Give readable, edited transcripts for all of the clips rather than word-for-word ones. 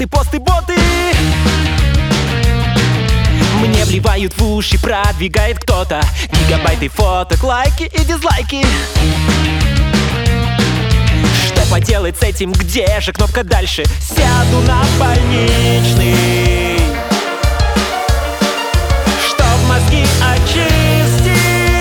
посты, боты. Мне вливают в уши, продвигает кто-то гигабайты фоток, лайки и дизлайки. Что поделать с этим, где же кнопка дальше? Сяду на больничный, чтоб мозги очистить.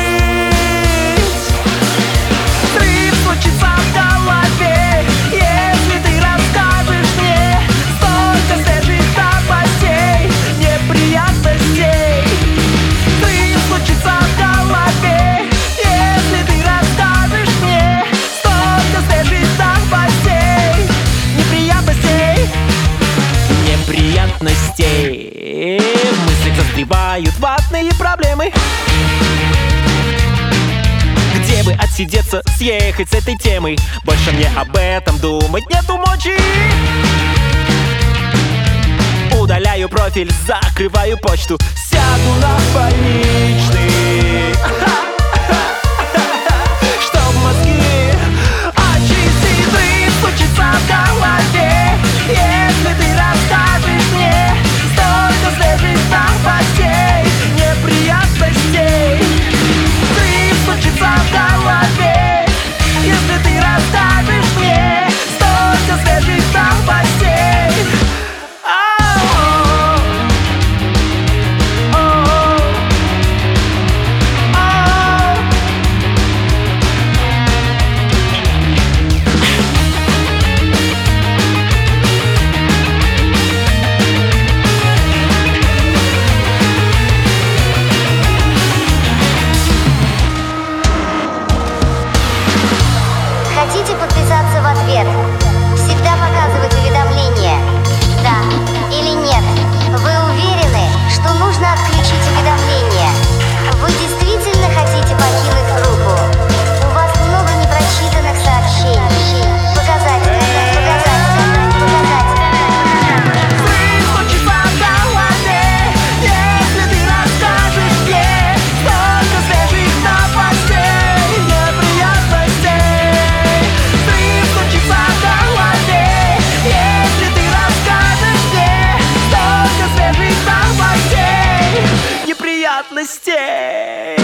Срыв случится в голове, если ты расскажешь мне столько свежих новостей, неприятностей. Срыв случится в голове, если ты расскажешь мне столько свежих новостей, неприятностей. Неприятностей. В мыслях застревают ватные проблемы. Где бы отсидеться, съехать с этой темы? Больше мне об этом думать нету мочи. Удаляю профиль, закрываю почту, сяду на больничный, чтоб мозги очистить. Срыв случится в голове, если ты расскажешь мне столько свежих новостей, неприятностей. Срыв случится в голове, если ты расскажешь мне столько свежих новостей. Хотите подписаться в ответ? Всегда показывать уведомления. Да или нет? Вы уверены, что нужно отключить уведомления? Вы действительно хотите покинуть группу? У вас много непрочитанных сообщений. Показать. Срыв случится в голове, если ты расскажешь мне столько свежих новостей, неприятностей. Срыв случится в голове, если ты расскажешь мне столько свежих новостей, неприятностей.